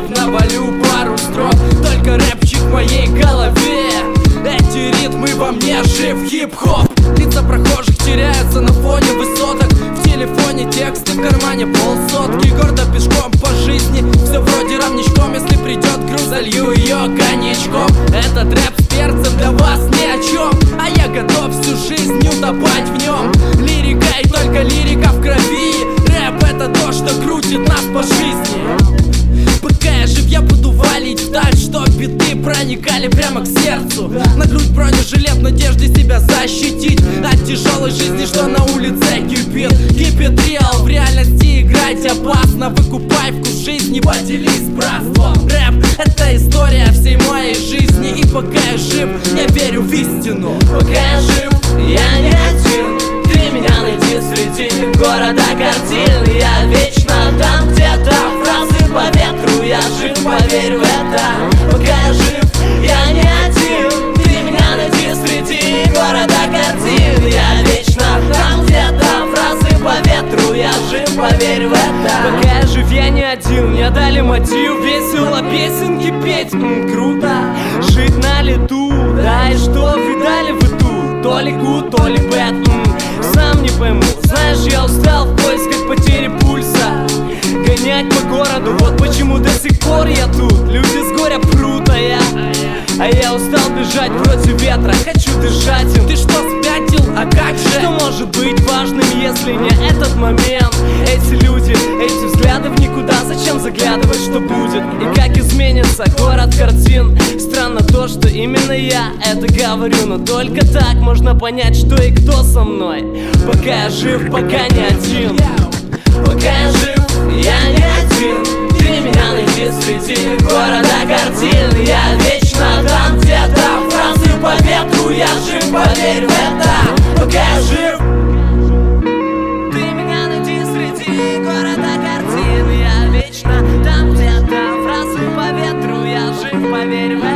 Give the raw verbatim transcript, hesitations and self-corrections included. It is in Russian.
рэп, навалю пару строк, только рэпчик в моей голове. Эти ритмы во мне, жив хип-хоп. Лица прохожих теряются на фоне высоток. В телефоне тексты, в кармане полсотки. Гордо пешком по жизни, все вроде равничком. Если придет груз, залью ее коньячком. Этот рэп с перцем для вас ни о чем, а я готов всю жизнь утопать в нем. Лирика и только лирика в крови. Рэп это то, что крутит нас по жизни. Пока я жив, я буду валить вдаль, чтоб биты проникали прямо к сердцу. На грудь бронежилет в надежде себя защитить от тяжелой жизни, что на улице кипит. Кипит реал, в реальности играть опасно. Выкупай вкус жизни, поделись с братством. Рэп — это история всей моей жизни. И пока я жив, я верю в истину. Пока я жив, я не один. Ты меня найди среди города картин. Я вечно там где-то, фразы по ветру. Я жив, поверь в это. Пока я жив, я не один. Ты меня найди среди города картин. Я вечно там где-то, фразы по ветру. Я жив, поверь в это. Пока я жив, я не один. Мне дали мотив весело песенки петь. М, круто жить на лету. Да и что видали вы тут? То ли гуд, то ли бэд, м, сам не пойму. Знаешь, я устал в поисках потери пульса. Гонять по городу, вот почему до сих пор я тут. Люди с горя прут, а я А я устал бежать против ветра. Хочу дышать им. Ты что, спятил? А как же? Что может быть важным, если не этот момент? Эти люди, эти взгляды в никуда. Зачем заглядывать, что будет? И как изменится город картин? Странно то, что именно я это говорю. Но только так можно понять, что и кто со мной. Пока я жив, пока не один. Пока я жив, я не один. Ты меня найди среди города картин. Я вечно там где-то, фразы по ветру. Я жив, поверь в это. Пока я жив, ты меня найди среди города картин. Я вечно там где-то, фразы по ветру. Я жив, поверь в это.